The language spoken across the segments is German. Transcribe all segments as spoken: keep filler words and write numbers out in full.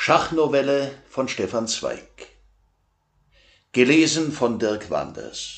Schachnovelle von Stefan Zweig. Gelesen von Dirk Wanders.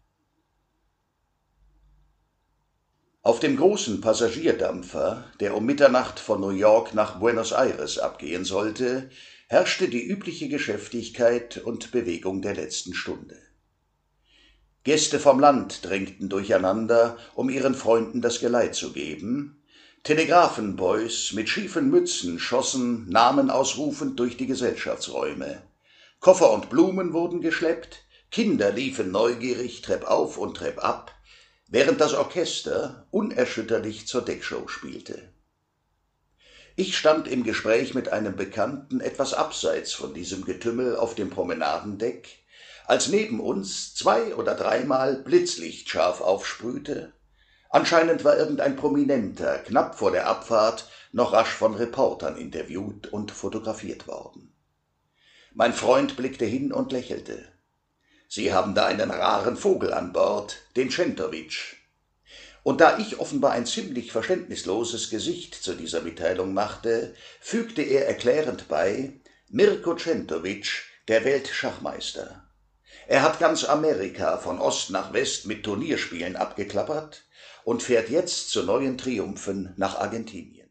Auf dem großen Passagierdampfer, der um Mitternacht von New York nach Buenos Aires abgehen sollte, herrschte die übliche Geschäftigkeit und Bewegung der letzten Stunde. Gäste vom Land drängten durcheinander, um ihren Freunden das Geleit zu geben. Telegrafenboys mit schiefen Mützen schossen namenausrufend durch die Gesellschaftsräume. Koffer und Blumen wurden geschleppt, Kinder liefen neugierig treppauf und treppab, während das Orchester unerschütterlich zur Deckshow spielte. Ich stand im Gespräch mit einem Bekannten etwas abseits von diesem Getümmel auf dem Promenadendeck, als neben uns zwei- oder dreimal Blitzlicht scharf aufsprühte. Anscheinend war irgendein Prominenter knapp vor der Abfahrt noch rasch von Reportern interviewt und fotografiert worden. Mein Freund blickte hin und lächelte. »Sie haben da einen raren Vogel an Bord, den Centowitsch.« Und da ich offenbar ein ziemlich verständnisloses Gesicht zu dieser Mitteilung machte, fügte er erklärend bei: »Mirko Centowitsch, der Weltschachmeister. Er hat ganz Amerika von Ost nach West mit Turnierspielen abgeklappert und fährt jetzt zu neuen Triumphen nach Argentinien.«